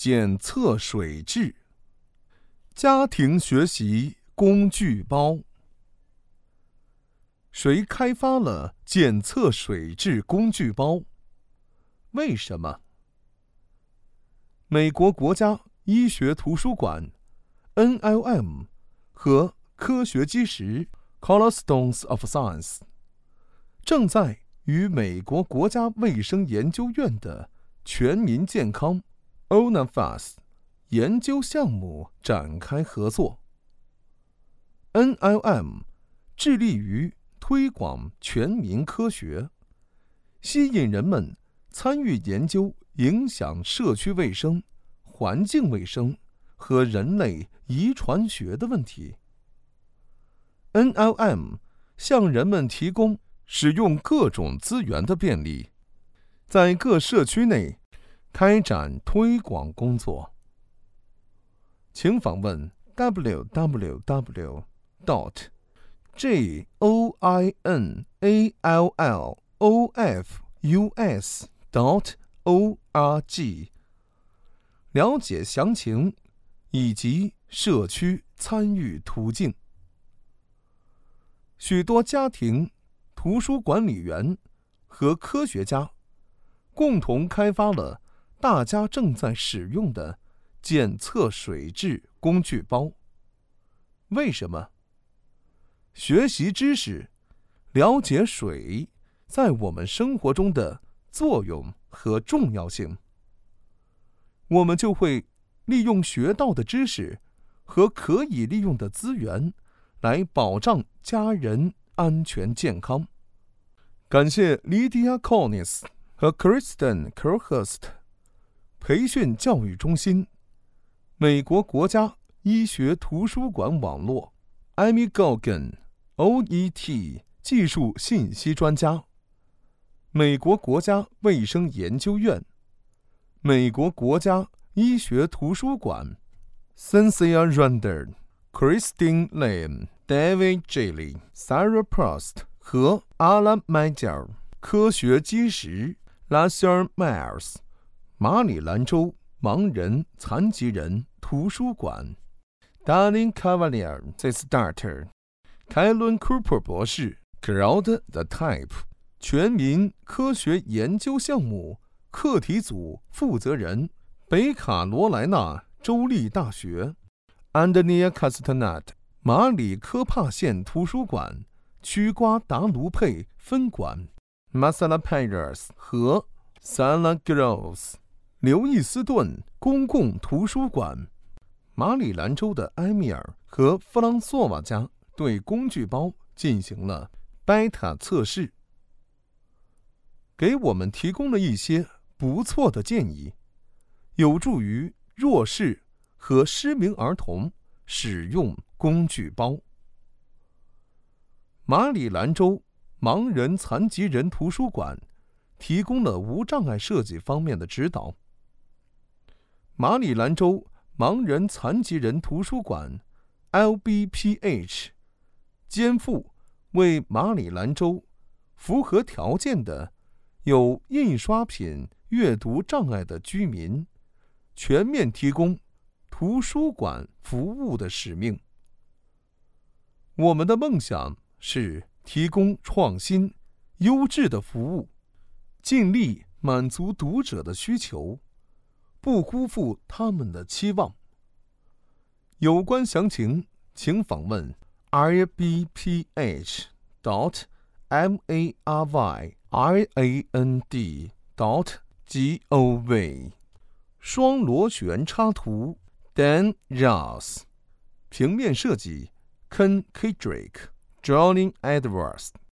检测水质。家庭学习工具包。谁开发了检测水质工具包？为什么？美国国家医学图书馆 NLM 和科学基石 Cornerstones of Science 正在与美国国家卫生研究院的全民健康 ONAFAS 研究项目展开合作。NLM 致力于推广全民科学，吸引人们参与研究影响社区卫生、环境卫生和人类遗传学的问题。NLM 向人们提供使用各种资源的便利，在各社区内开展推广工作。请访问 www.journallofus.org 了解详情以及社区参与途径。许多家庭、图书管理员和科学家共同开发了大家正在使用的检测水质工具包。为什么？学习知识，了解水在我们生活中的作用和重要性，我们就会利用学到的知识和可以利用的资源来保障家人安全健康。感谢 Lydia Collins 和 Kristen Crowhurst 培训教育中心、美国国家医学图书馆网络、Amy Gogan OET 技术信息专家、美国国家卫生研究院、美国国家医学图书馆、Cynthia Render、Christine Lam、David Gilly、Sarah Prost 和 Alan Meyer 科学基石 Lasser Myers 马里兰州盲人残疾人图书馆 Darlene Cavalier The Starter 凯伦 Cooper 博士 Crowd the Type 全民科学研究项目课题组负责人北卡罗来纳州立大学 Andrea Castanat 马里科帕县图书馆屈瓜达卢佩分馆 Masala Pires 和 Sala Groves 刘易斯顿公共图书馆。马里兰州的埃米尔和弗朗索瓦家对工具包进行了 beta 测试，给我们提供了一些不错的建议，有助于弱势和失明儿童使用工具包。马里兰州盲人残疾人图书馆提供了无障碍设计方面的指导。马里兰州盲人残疾人图书馆 LBPH 肩负为马里兰州符合条件的有印刷品阅读障碍的居民全面提供图书馆服务的使命。我们的梦想是提供创新、优质的服务，尽力满足读者的需求，不辜负他们的期望。有关详情，请访问 rbph.maryland.gov。双螺旋插图 Dan Ross， 平面设计 Ken Kedrick、Jolene Edwards。